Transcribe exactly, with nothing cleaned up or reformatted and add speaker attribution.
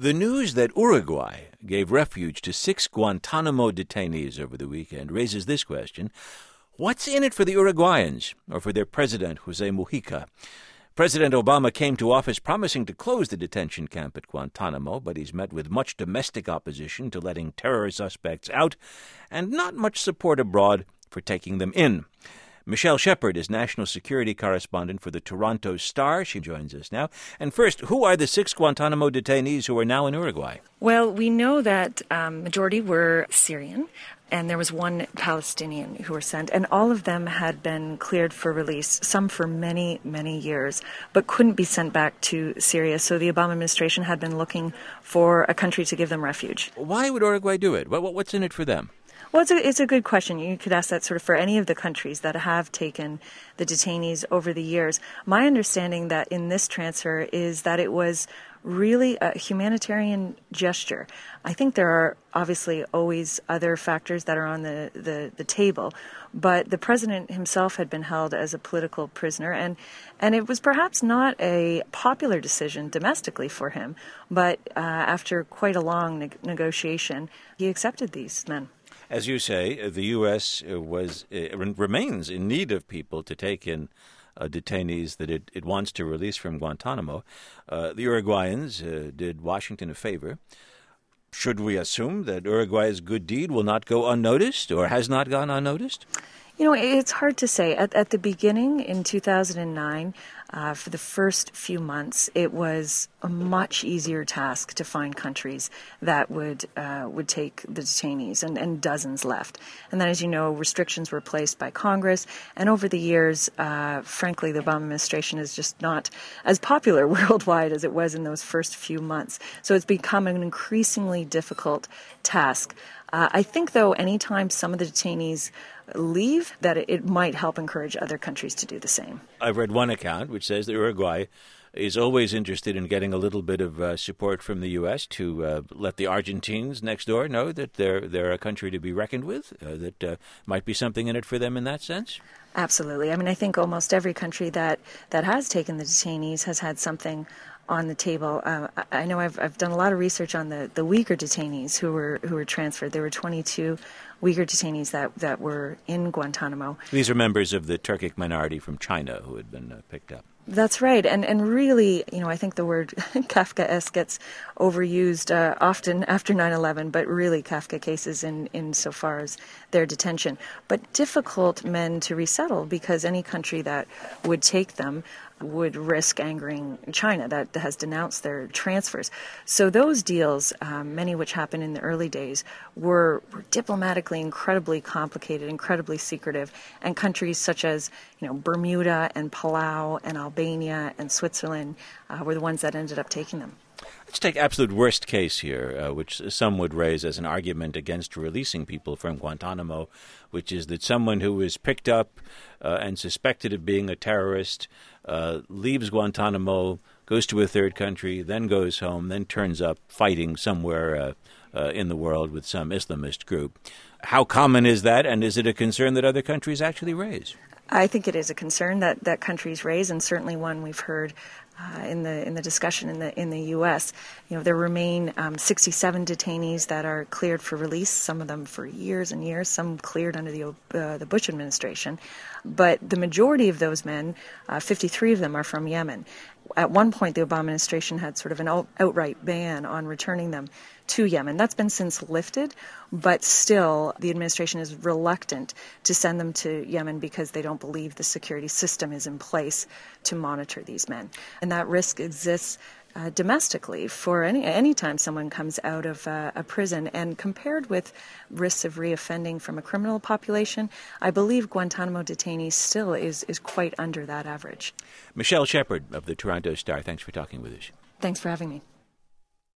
Speaker 1: The news that Uruguay gave refuge to six Guantanamo detainees over the weekend raises this question. What's in it for the Uruguayans, or for their president, Jose Mujica? President Obama came to office promising to close the detention camp at Guantanamo, but he's met with much domestic opposition to letting terror suspects out, and not much support abroad for taking them in. Michelle Shepard is national security correspondent for the Toronto Star. She joins us now. And first, who are the six Guantanamo detainees who are now in Uruguay?
Speaker 2: Well, we know that um, majority were Syrian, and there was one Palestinian who were sent, and all of them had been cleared for release, some for many, many years, but couldn't be sent back to Syria. So the Obama administration had been looking for a country to give them refuge.
Speaker 1: Why would Uruguay do it? What's in it for them?
Speaker 2: Well, it's a, it's a good question. You could ask that sort of for any of the countries that have taken the detainees over the years. My understanding that in this transfer is that it was really a humanitarian gesture. I think there are obviously always other factors that are on the, the, the table, but the president himself had been held as a political prisoner, and, and it was perhaps not a popular decision domestically for him, but uh, after quite a long ne- negotiation, he accepted these men.
Speaker 1: As you say, the U S was uh, remains in need of people to take in uh, detainees that it, it wants to release from Guantanamo. Uh, the Uruguayans uh, did Washington a favor. Should we assume that Uruguay's good deed will not go unnoticed or has not gone unnoticed?
Speaker 2: You know, it's hard to say. At, at the beginning, in two thousand nine, uh, for the first few months, it was a much easier task to find countries that would uh, would take the detainees, and, and dozens left. And then, as you know, restrictions were placed by Congress. And over the years, uh, frankly, the Obama administration is just not as popular worldwide as it was in those first few months. So it's become an increasingly difficult task. Uh, I think, though, anytime some of the detainees leave, that it, it might help encourage other countries to do the same.
Speaker 1: I've read one account which says that Uruguay is always interested in getting a little bit of uh, support from the U S to uh, let the Argentines next door know that they're they're a country to be reckoned with, uh, that uh, might be something in it for them in that sense?
Speaker 2: Absolutely. I mean, I think almost every country that, that has taken the detainees has had something on the table. Uh, I know I've I've done a lot of research on the, the Uyghur detainees who were who were transferred. There were twenty-two Uyghur detainees that, that were in Guantanamo.
Speaker 1: These are members of the Turkic minority from China who had been uh, picked up.
Speaker 2: That's right. And and really, you know, I think the word Kafkaesque gets overused uh, often after nine eleven, but really Kafka cases in, in so far as their detention. But difficult men to resettle because any country that would take them would risk angering China that has denounced their transfers. So those deals, um, many which happened in the early days, were, were diplomatically incredibly complicated, incredibly secretive, and countries such as, you know, Bermuda and Palau and Albania and Switzerland uh, were the ones that ended up taking them.
Speaker 1: Let's take absolute worst case here, uh, which some would raise as an argument against releasing people from Guantanamo, which is that someone who is picked up uh, and suspected of being a terrorist uh, leaves Guantanamo, goes to a third country, then goes home, then turns up fighting somewhere uh, uh, in the world with some Islamist group. How common is that, and is it a concern that other countries actually raise?
Speaker 2: I think it is a concern that, that countries raise, and certainly one we've heard uh, in the in the discussion in the in the U S. You know, there remain um, sixty-seven detainees that are cleared for release. Some of them for years and years. Some cleared under the uh, the Bush administration, but the majority of those men, uh, fifty-three of them, are from Yemen. At one point, the Obama administration had sort of an out- outright ban on returning them to Yemen. That's been since lifted, but still the administration is reluctant to send them to Yemen because they don't believe the security system is in place to monitor these men. And that risk exists uh, domestically for any any time someone comes out of uh, a prison. And compared with risks of reoffending from a criminal population, I believe Guantanamo detainees still is, is quite under that average.
Speaker 1: Michelle Shepard of the Toronto Star, thanks for talking with us.
Speaker 2: Thanks for having me.